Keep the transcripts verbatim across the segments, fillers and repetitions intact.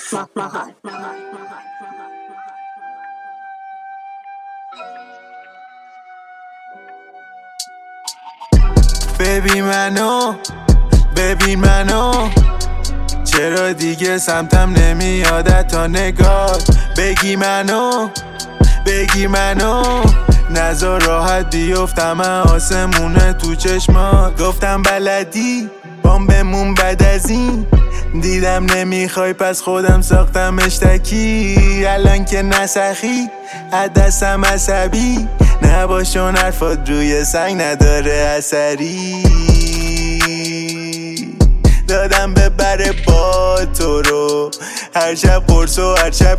ببین منو ببین منو چرا دیگه سمتم نمیادت تا نگاه بگی منو بگی منو نذار راحت بیفتم آسمونه تو چشمات گفتم بلدی بام بمون بعد از این دیدم نمیخوای پس خودم ساختم اشتکی الان که نسخی دستم عصبی نباشون حرفات روی سنگ نداره اثری دادم ببره با تو رو هر شب قرص و هر شب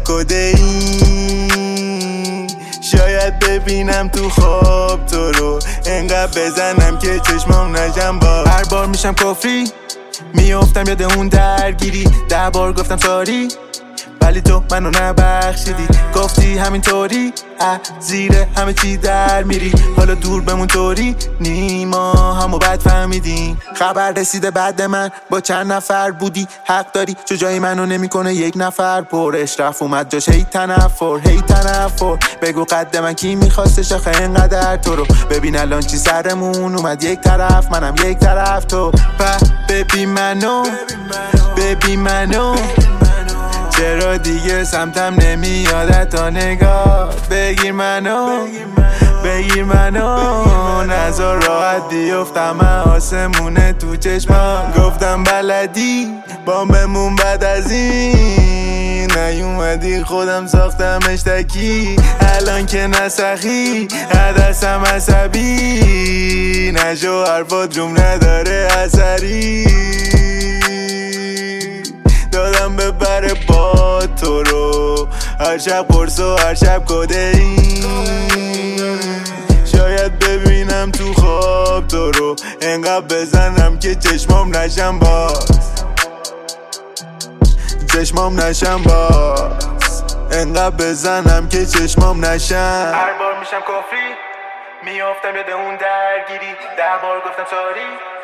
کدئین شاید ببینم تو خواب تو رو انقدر بزنم که چشمام نجم با هر بار میشم کفری میافتم یاد اون درگیری ده بار گفتم ساری ولی تو منو نبخشیدی گفتی همینطوری اه زیر همه چی در میری حالا دور بمون طوری نیما همو بد فهمیدیم خبر رسیده بعد من با چند نفر بودی حق داری چو جای منو نمیکنه یک نفر پرش رفت اومد جاش هی تنفر هی تنفر بگو قد من کی میخواستش آخه اینقدر تو رو ببین الان چی سرمون اومد یک طرف منم یک طرف تو په ببین منو ببین منو چرا دیگه سمتم نمیادت تا نگاه بگیر منو بگیر منو نذار راحت بیفتم آسمونه تو چشمان گفتم بلدی بام بمون بعد از این نیومدی خودم ساختم اشتکی الان که نسخی دستم عصبی نشو حرفات روم نداره اثری دادم ببره با تو رو هر شب قرص و هر شب کدئین شاید ببینم تو خواب تو رو انقدر بزنم که چشمام نشم باز چشمام نشم باز انقدر بزنم که چشمام نشم هر بار میشم کفری میافتم یاد اون درگیری ده بار گفتم ساری